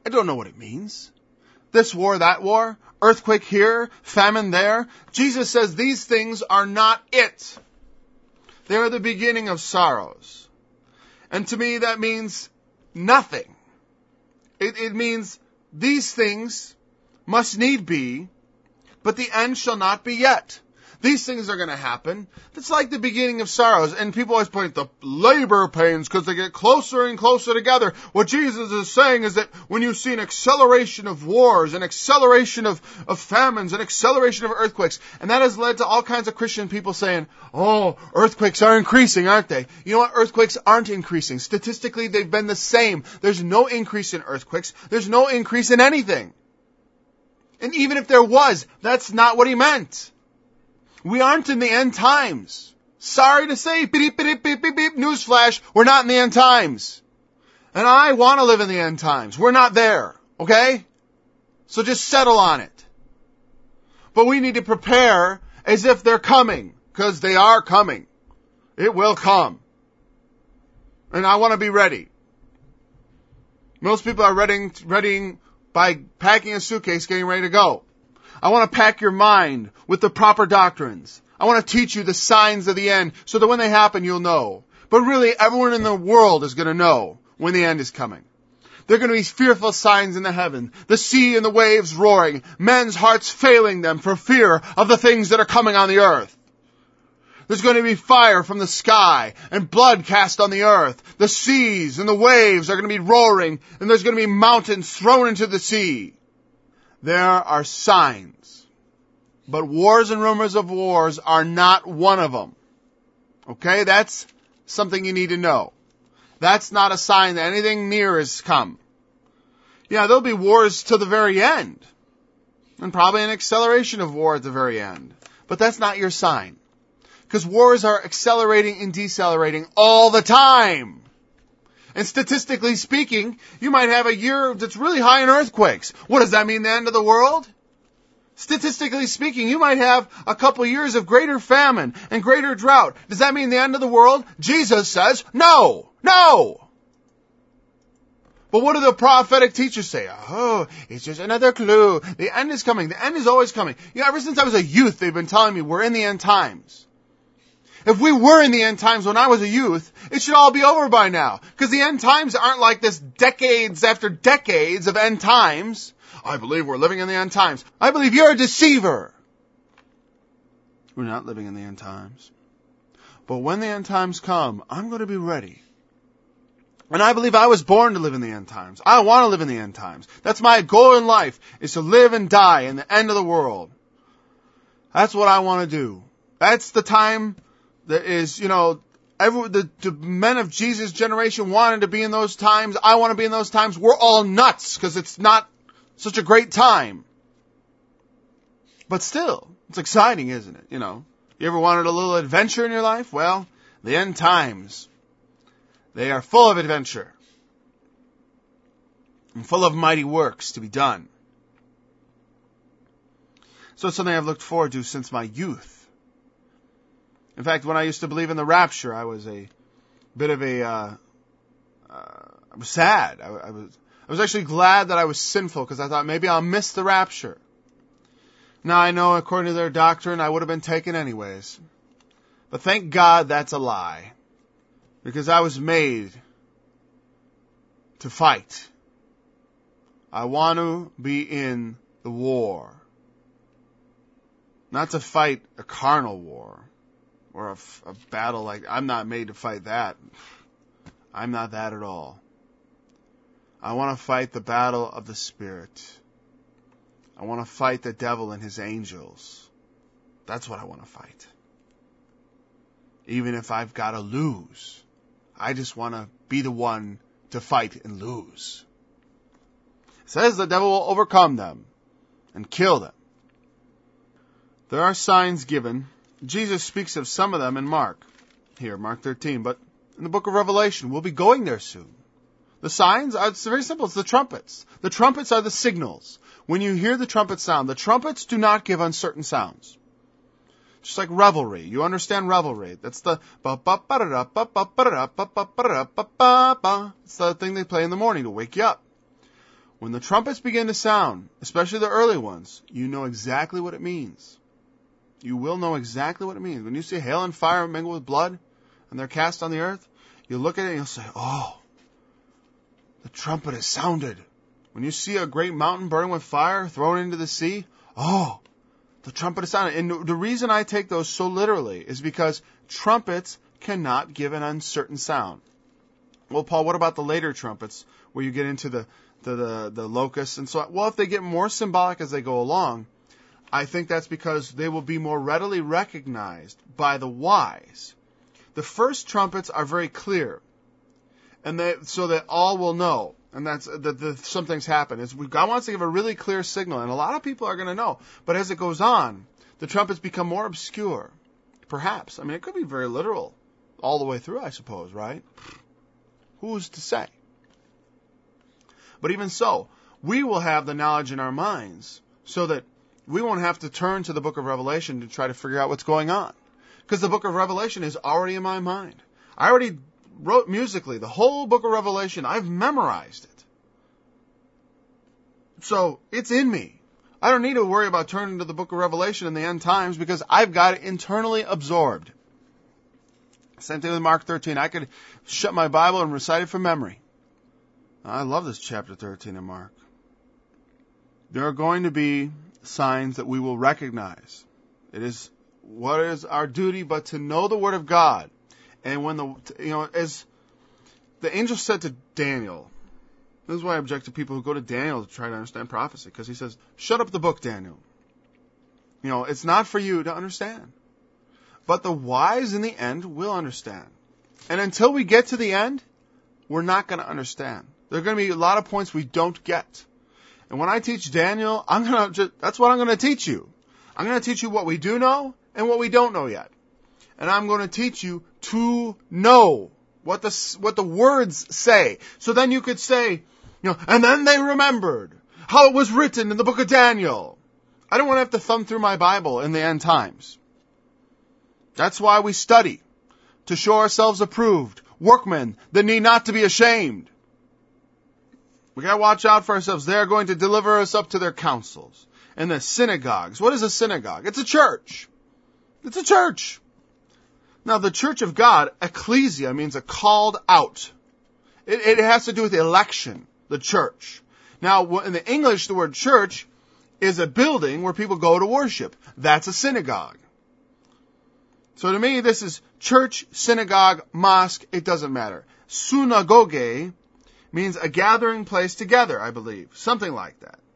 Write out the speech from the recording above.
don't know what it means. This war, that war, earthquake here, famine there. Jesus says these things are not it. They are the beginning of sorrows. And to me that means nothing. It means these things must need be, but the end shall not be yet. These things are going to happen. It's like the beginning of sorrows. And people always point to labor pains because they get closer and closer together. What Jesus is saying is that when you see an acceleration of wars, an acceleration of famines, an acceleration of earthquakes, and that has led to all kinds of Christian people saying, oh, earthquakes are increasing, aren't they? You know what? Earthquakes aren't increasing. Statistically, they've been the same. There's no increase in earthquakes. There's no increase in anything. And even if there was, that's not what he meant. We aren't in the end times. Sorry to say, beep, beep, beep, beep, beep, newsflash, we're not in the end times. And I want to live in the end times. We're not there, okay? So just settle on it. But we need to prepare as if they're coming, because they are coming. It will come. And I want to be ready. Most people are readying by packing a suitcase, getting ready to go. I want to pack your mind with the proper doctrines. I want to teach you the signs of the end so that when they happen, you'll know. But really, everyone in the world is going to know when the end is coming. There are going to be fearful signs in the heaven, the sea and the waves roaring, men's hearts failing them for fear of the things that are coming on the earth. There's going to be fire from the sky and blood cast on the earth. The seas and the waves are going to be roaring, and there's going to be mountains thrown into the sea. There are signs. But wars and rumors of wars are not one of them. Okay? That's something you need to know. That's not a sign that anything near has come. Yeah, there'll be wars to the very end. And probably an acceleration of war at the very end. But that's not your sign. Because wars are accelerating and decelerating all the time. And statistically speaking, you might have a year that's really high in earthquakes. What does that mean, the end of the world? Statistically speaking, you might have a couple years of greater famine and greater drought. Does that mean the end of the world? Jesus says, no, no. But what do the prophetic teachers say? Oh, it's just another clue. The end is coming. The end is always coming. You know, ever since I was a youth, they've been telling me we're in the end times. If we were in the end times when I was a youth, it should all be over by now. Because the end times aren't like this decades after decades of end times. I believe we're living in the end times. I believe you're a deceiver. We're not living in the end times. But when the end times come, I'm going to be ready. And I believe I was born to live in the end times. I want to live in the end times. That's my goal in life, is to live and die in the end of the world. That's what I want to do. That's the time that is, the men of Jesus' generation wanted to be in those times. I want to be in those times. We're all nuts because it's not such a great time. But still, it's exciting, isn't it? You ever wanted a little adventure in your life? Well, the end times, they are full of adventure and full of mighty works to be done. So it's something I've looked forward to since my youth. In fact, when I used to believe in the rapture, I was a bit of I was sad. I was actually glad that I was sinful because I thought maybe I'll miss the rapture. Now I know according to their doctrine I would have been taken anyways. But thank God that's a lie. Because I was made to fight. I want to be in the war. Not to fight a carnal war. Or a battle like, I'm not made to fight that. I'm not that at all. I want to fight the battle of the Spirit. I want to fight the devil and his angels. That's what I want to fight. Even if I've got to lose. I just want to be the one to fight and lose. It says the devil will overcome them and kill them. There are signs given. Jesus speaks of some of them in Mark. Here, Mark 13. But in the book of Revelation, we'll be going there soon. The signs, it's very simple. It's the trumpets. The trumpets are the signals. When you hear the trumpet sound, the trumpets do not give uncertain sounds. Just like revelry. You understand revelry. That's the it's the thing they play in the morning to wake you up. When the trumpets begin to sound, especially the early ones, you know exactly what it means. You will know exactly what it means. When you see hail and fire mingled with blood, and they're cast on the earth, you look at it and you'll say, oh, the trumpet has sounded. When you see a great mountain burning with fire thrown into the sea, oh, the trumpet has sounded. And the reason I take those so literally is because trumpets cannot give an uncertain sound. Well, Paul, what about the later trumpets where you get into the locusts and so on? Well, if they get more symbolic as they go along, I think that's because they will be more readily recognized by the wise. The first trumpets are very clear, and so that all will know, and that's that something's happened. God wants to give a really clear signal, and a lot of people are going to know. But as it goes on, the trumpets become more obscure. Perhaps. I mean, it could be very literal all the way through, I suppose, right? Who's to say? But even so, we will have the knowledge in our minds so that we won't have to turn to the book of Revelation to try to figure out what's going on. Because the book of Revelation is already in my mind. I already wrote musically the whole book of Revelation. I've memorized it. So it's in me. I don't need to worry about turning to the book of Revelation in the end times because I've got it internally absorbed. Same thing with Mark 13. I could shut my Bible and recite it from memory. I love this chapter 13 in Mark. There are going to be signs that we will recognize. It is what is our duty but to know the Word of God. And when as the angel said to Daniel, this is why I object to people who go to Daniel to try to understand prophecy, because he says, shut up the book, Daniel. It's not for you to understand. But the wise in the end will understand. And until we get to the end, we're not going to understand. There are going to be a lot of points we don't get. And when I teach Daniel, that's what I'm going to teach you. I'm going to teach you what we do know and what we don't know yet. And I'm going to teach you to know what the words say. So then you could say, and then they remembered how it was written in the book of Daniel. I don't want to have to thumb through my Bible in the end times. That's why we study, to show ourselves approved, workmen that need not to be ashamed. We got to watch out for ourselves. They are going to deliver us up to their councils and the synagogues. What is a synagogue? It's a church. It's a church. Now, the church of God, ecclesia, means a called out. It has to do with election, the church. Now, in the English, the word church is a building where people go to worship. That's a synagogue. So to me, this is church, synagogue, mosque, it doesn't matter. Synagogue means a gathering place together, I believe. Something like that.